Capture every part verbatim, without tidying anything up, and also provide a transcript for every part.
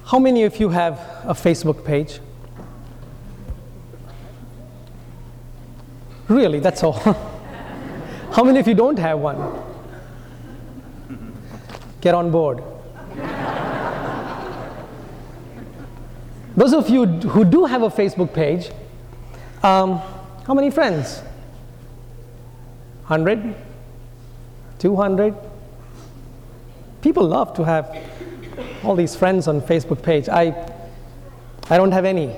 How many of you have a Facebook page? Really, that's all. How many of you don't have one? Get on board. Those of you who do have a Facebook page, um, how many friends? one hundred? two hundred? People love to have all these friends on Facebook page. I, I don't have any.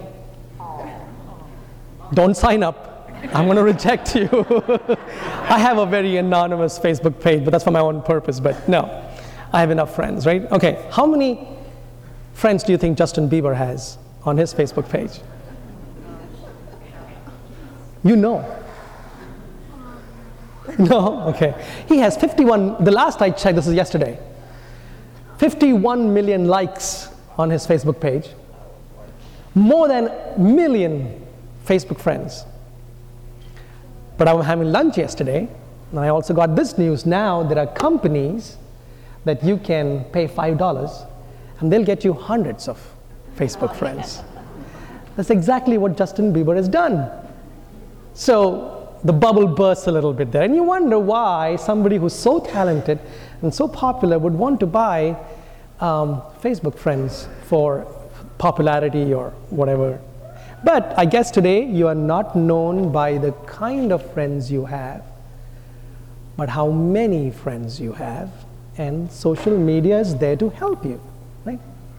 Don't sign up. I'm going to reject you. I have a very anonymous Facebook page, but that's for my own purpose. But no, I have enough friends, right? Okay, how many friends do you think Justin Bieber has on his Facebook page? You know. No? Okay. He has fifty-one, the last I checked, this is yesterday, fifty-one million likes on his Facebook page, more than a million Facebook friends. But I was having lunch yesterday, and I also got this news. Now there are companies that you can pay five dollars, and they'll get you hundreds of Facebook friends. That's exactly what Justin Bieber has done. So the bubble bursts a little bit there, and you wonder why somebody who's so talented and so popular would want to buy um, Facebook friends for popularity or whatever. But I guess today you are not known by the kind of friends you have, but how many friends you have, and social media is there to help you, right?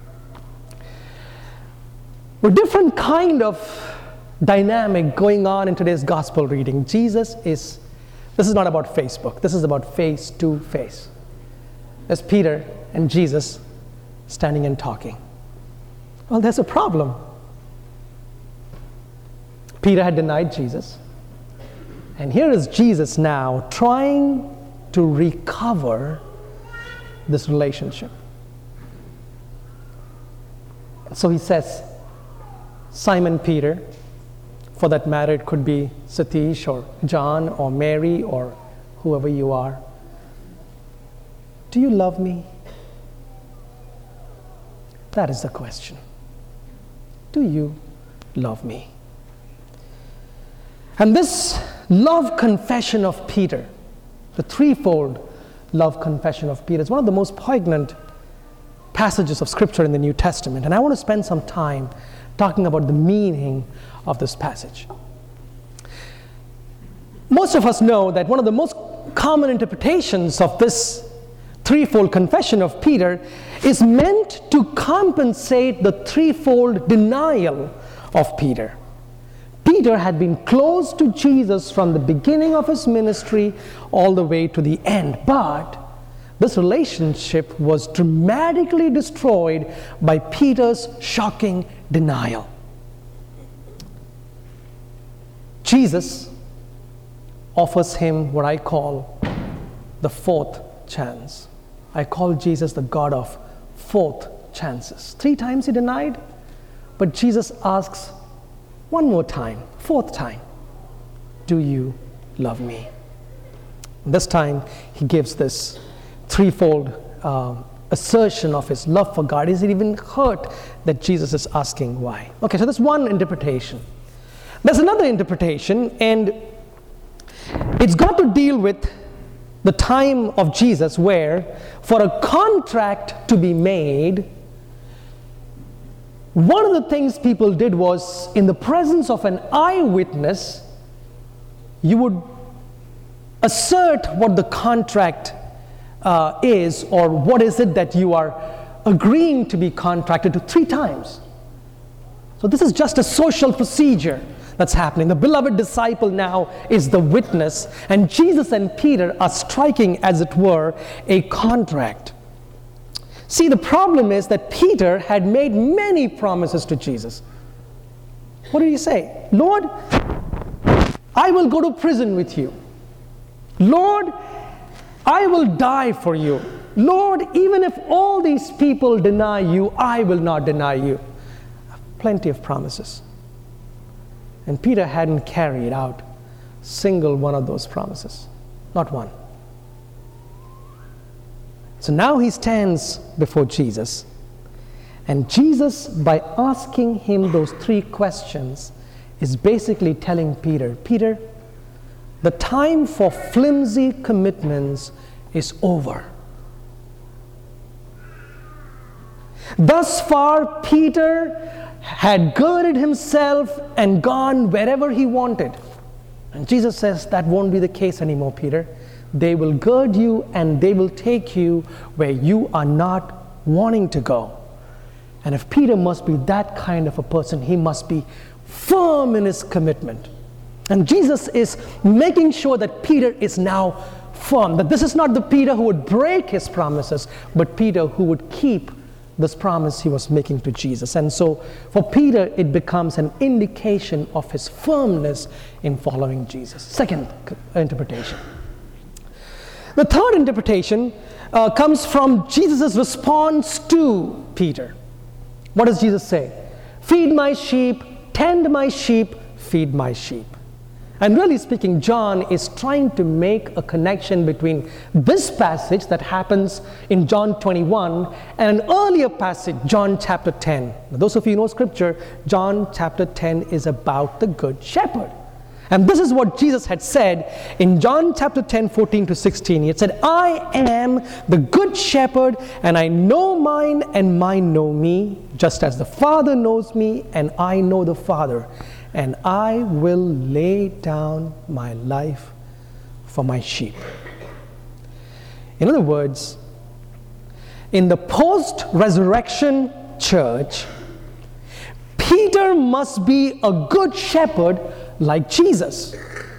A different kind of dynamic going on in today's gospel reading. Jesus is, this is not about Facebook, this is about face to face. There's Peter and Jesus standing and talking. Well, there's a problem. Peter had denied Jesus, and here is Jesus now trying to recover this relationship. So he says, Simon Peter, for that matter, it could be Satish or John or Mary or whoever you are, do you love me? That is the question. Do you love me? And this love confession of Peter, the threefold love confession of Peter, is one of the most poignant passages of Scripture in the New Testament. And I want to spend some time talking about the meaning of this passage. Most of us know that one of the most common interpretations of this threefold confession of Peter is meant to compensate the threefold denial of Peter. Peter had been close to Jesus from the beginning of his ministry all the way to the end, but this relationship was dramatically destroyed by Peter's shocking denial. Jesus offers him what I call the fourth chance. I call Jesus the God of fourth chances. Three times he denied, but Jesus asks one more time, fourth time, do you love me? This time he gives this threefold uh, assertion of his love for God. Is it even hurt that Jesus is asking why? Okay, so that's one interpretation. There's another interpretation, and it's got to deal with the time of Jesus where, for a contract to be made, one of the things people did was, in the presence of an eyewitness, you would assert what the contract uh, is, or what is it that you are agreeing to be contracted to three times. So this is just a social procedure that's happening. The beloved disciple now is the witness, and Jesus and Peter are striking, as it were, a contract. See, the problem is that Peter had made many promises to Jesus. What did he say? Lord, I will go to prison with you. Lord, I will die for you. Lord, even if all these people deny you, I will not deny you. Plenty of promises. And Peter hadn't carried out a single one of those promises. Not one. So now he stands before Jesus, And Jesus, by asking him those three questions, is basically telling Peter, Peter, the time for flimsy commitments is over. Thus far, Peter had girded himself and gone wherever he wanted. And Jesus says, that won't be the case anymore, Peter. They will gird you and they will take you where you are not wanting to go. And if Peter must be that kind of a person, he must be firm in his commitment. And Jesus is making sure that Peter is now firm, that this is not the Peter who would break his promises, but Peter who would keep this promise he was making to Jesus. And so for Peter, it becomes an indication of his firmness in following Jesus. Second interpretation. The third interpretation uh, comes from Jesus' response to Peter. What does Jesus say? Feed my sheep, tend my sheep, feed my sheep. And really speaking, John is trying to make a connection between this passage that happens in John twenty-one and an earlier passage, John chapter ten. Now, those of you who know scripture, John chapter ten is about the good shepherd. And this is what Jesus had said in John chapter ten, fourteen to sixteen. He had said, I am the good shepherd, and I know mine, and mine know me, just as the Father knows me, and I know the Father. And I will lay down my life for my sheep. In other words, in the post-resurrection church, Peter must be a good shepherd like Jesus.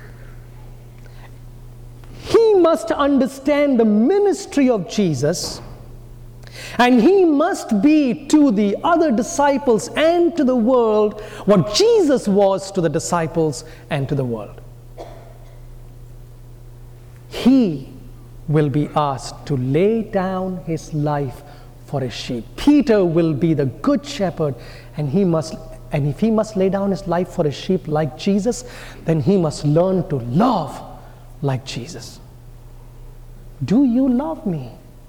He must understand the ministry of Jesus, and he must be to the other disciples and to the world what Jesus was to the disciples and to the world. He will be asked to lay down his life for his sheep. Peter will be the good shepherd, and he must and if he must lay down his life for his sheep like Jesus, then he must learn to love like Jesus. Do you love me?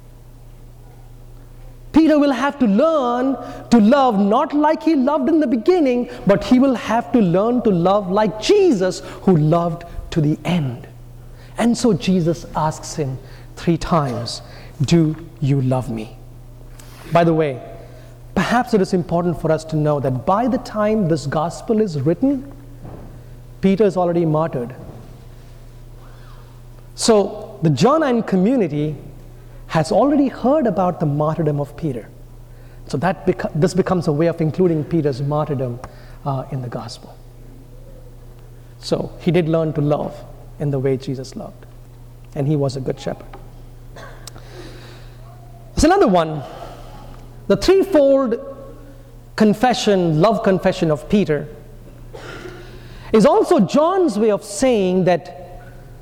Peter will have to learn to love not like he loved in the beginning, but he will have to learn to love like Jesus, who loved to the end. And so Jesus asks him three times, do you love me? By the way, perhaps it is important for us to know that by the time this gospel is written, Peter is already martyred. So the Johannine community has already heard about the martyrdom of Peter. So that beco- this becomes a way of including Peter's martyrdom uh, in the gospel. So he did learn to love in the way Jesus loved, and he was a good shepherd. There's another one, the threefold confession, love confession of Peter, is also John's way of saying that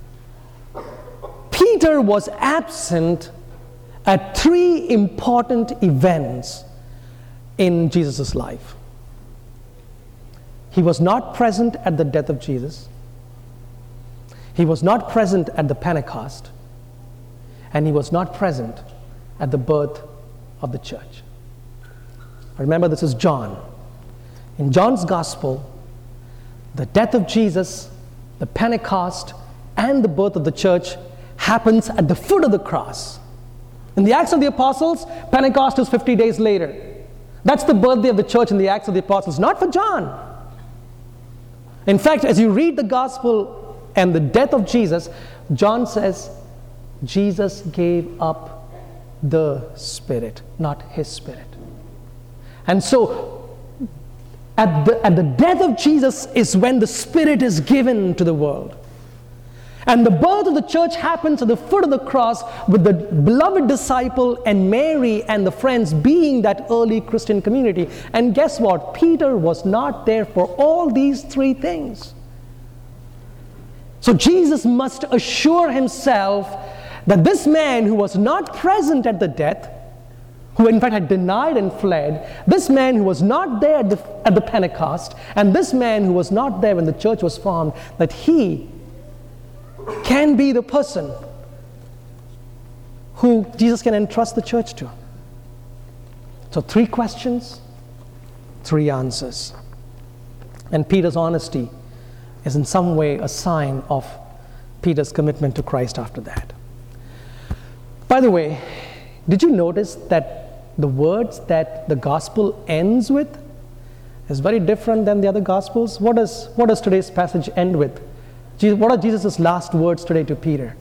Peter was absent at three important events in Jesus' life. He was not present at the death of Jesus. He was not present at the Pentecost. And he was not present at the birth of the church. Remember, this is John. In John's gospel, the death of Jesus, the Pentecost, and the birth of the church happens at the foot of the cross. In the Acts of the Apostles, Pentecost is fifty days later. That's the birthday of the church in the Acts of the Apostles, not for John. In fact, as you read the gospel and the death of Jesus, John says, Jesus gave up the Spirit, not his Spirit. And so, at the, at the death of Jesus is when the Spirit is given to the world. And the birth of the church happens at the foot of the cross, with the beloved disciple and Mary and the friends being that early Christian community. And guess what? Peter was not there for all these three things. So Jesus must assure himself that this man who was not present at the death, who in fact had denied and fled, this man who was not there at the, at the Pentecost, and this man who was not there when the church was formed, that he can be the person who Jesus can entrust the church to. So three questions, three answers. And Peter's honesty is in some way a sign of Peter's commitment to Christ after that. By the way, did you notice that the words that the gospel ends with is very different than the other gospels? What does, what does today's passage end with? Jesus, what are Jesus' last words today to Peter?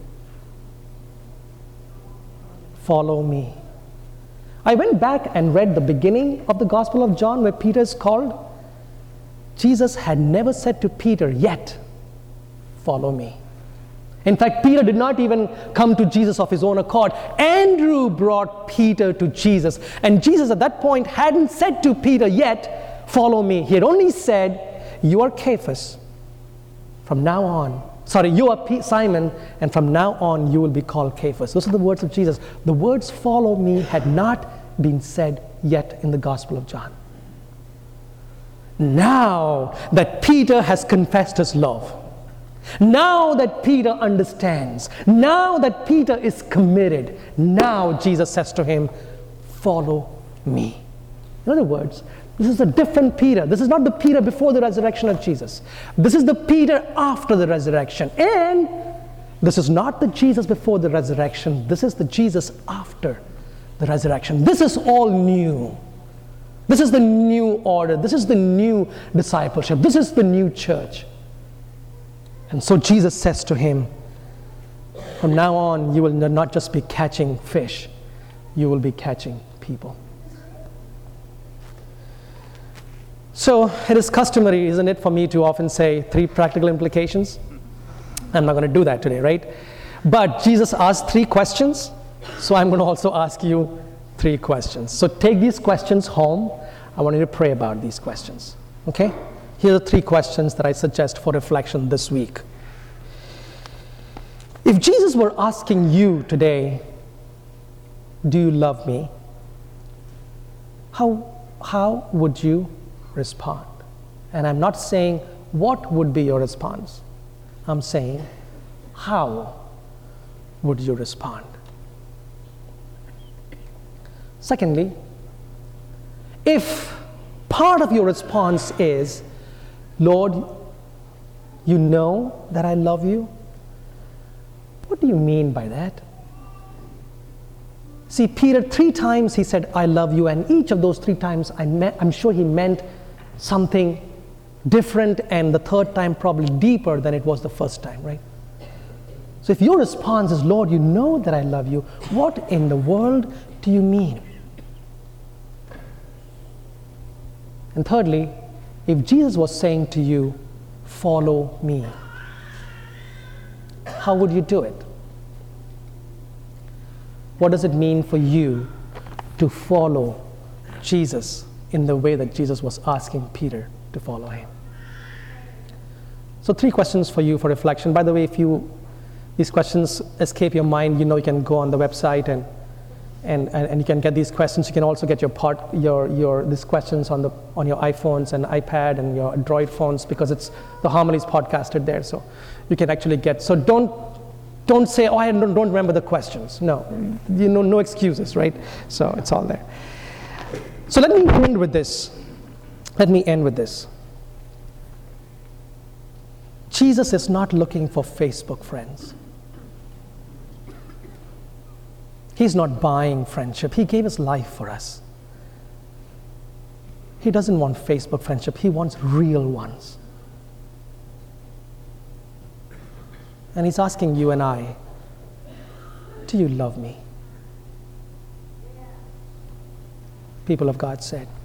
Follow me. I went back and read the beginning of the Gospel of John where Peter is called. Jesus had never said to Peter yet, follow me. In fact, Peter did not even come to Jesus of his own accord. Andrew brought Peter to Jesus. And Jesus at that point hadn't said to Peter yet, follow me. He had only said, you are Cephas. From now on, sorry, you are P- Simon, and from now on you will be called Cephas. Those are the words of Jesus. The words follow me had not been said yet in the Gospel of John. Now that Peter has confessed his love, now that Peter understands, now that Peter is committed, now Jesus says to him, follow me. In other words, this is a different Peter. This is not the Peter before the resurrection of Jesus. This is the Peter after the resurrection. And this is not the Jesus before the resurrection. This is the Jesus after the resurrection. This is all new. This is the new order. This is the new discipleship. This is the new church. And so Jesus says to him, from now on, you will not just be catching fish, you will be catching people. So it is customary, isn't it, for me to often say three practical implications? I'm not going to do that today, right? But Jesus asked three questions, so I'm going to also ask you three questions. So take these questions home. I want you to pray about these questions, okay? Here are three questions that I suggest for reflection this week. If Jesus were asking you today, do you love me? How, how would you respond? And I'm not saying what would be your response. I'm saying how would you respond? Secondly, if part of your response is, Lord, you know that I love you, what do you mean by that? See, Peter, three times he said, I love you, and each of those three times, I me- I'm sure he meant something different, and the third time probably deeper than it was the first time, right? So if your response is, Lord, you know that I love you, what in the world do you mean? And thirdly, if Jesus was saying to you, follow me, how would you do it? What does it mean for you to follow Jesus in the way that Jesus was asking Peter to follow him? So three questions for you for reflection. By the way, if you these questions escape your mind, you know you can go on the website and and, and, and you can get these questions. You can also get your part your your these questions on the on your iPhones and iPad and your Android phones, because it's the homilies podcasted there, so you can actually get. So don't don't say, oh, I don't, don't remember the questions. No, you know, no excuses, right? So it's all there. So let me end with this. Let me end with this. Jesus is not looking for Facebook friends. He's not buying friendship. He gave his life for us. He doesn't want Facebook friendship. He wants real ones. And he's asking you and I, do you love me? People of God said,